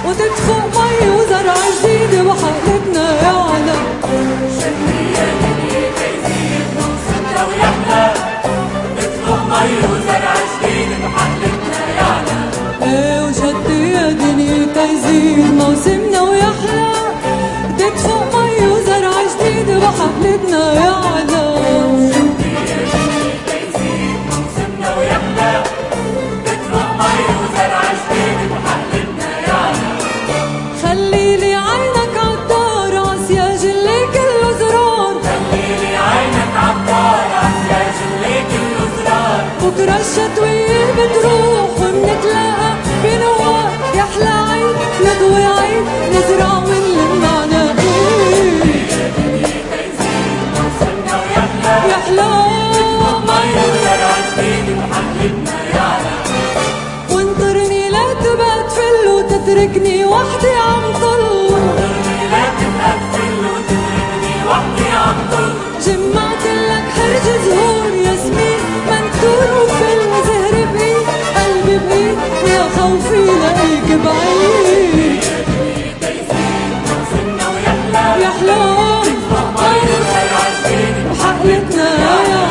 وتدفق مي وزرع جديد وحقلتنا يعلى. شدي يا دنيا تيزيد موسمنا ويحلى، تدفق مي وزرع جديد بحقلتنا يعلى. ايه وشدي يا دنيا تيزيد موسمنا ويحلى، تدفق مي وزرع جديد بحقلتنا يعلى. شدي يا دنيا تيزيد موسمنا ويحلى، تدفق مي وزرع جديد بحقلتنا يعلى. خليلي عينك عالدار عسياج اللي كله زرار، خليلي عينك عالدار عسياج اللي كله زرار. بكرة الشتوية بتروح ومنتلاقى بنوار، يحلى عيد نضوي عيد نزرع ونلم عناقيد. يا دنيا تيزيد موسمنا ويحلى، يحلى مي وزرع جديد بحقلتنا يعلى. وانطرني لا تبقى تفل وتتركني وحدي عم طل، لا تبقى تفل وتتركني وحدي عم ضل. جمعت لك حرج زهور ياسمين منثور وفل، زهر بايد قلبي بايد يا خوفي لاقيك بعيد. يا دنيا تيزيد موسمنا ويحلى، يحلى تدفق مي وزرع جديد حقلتنا يعلى.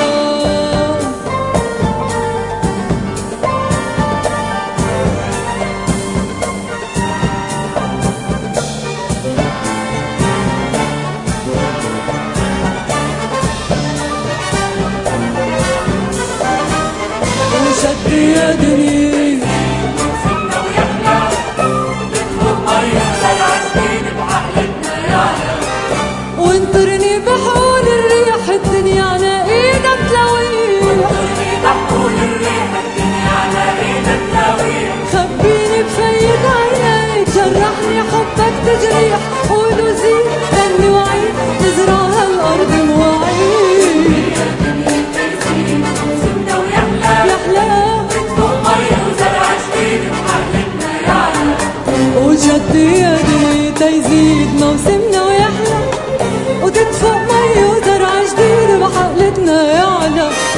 وشدي يا دنيا موسمنا ويحلى، تدفق مي وزرع جديد بحقلتنا يعلى. وانطرني بحول الريح الدنيا على ايدك تلاويح، طرني بحول الريح الدنيا على ايدك تلاويح. خبيني بفيد عينيك جرحني حبك تجريح، قول وزيد غني وعيد نزرع هالارض مواعيد. يا دنيا تيزيد موسمنا ويحلى، يحلى تدفق مي وزرع جديد بحقلتنا يعلى. وجدي يا دنيا تيزيد موسمنا ويحلى، وتدفق مي وزرع جديد بحقلتنا يعلى.